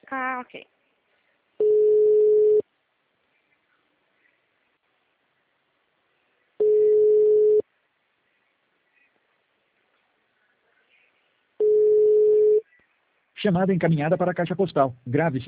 Ah, ok. Chamada encaminhada para a caixa postal. Grave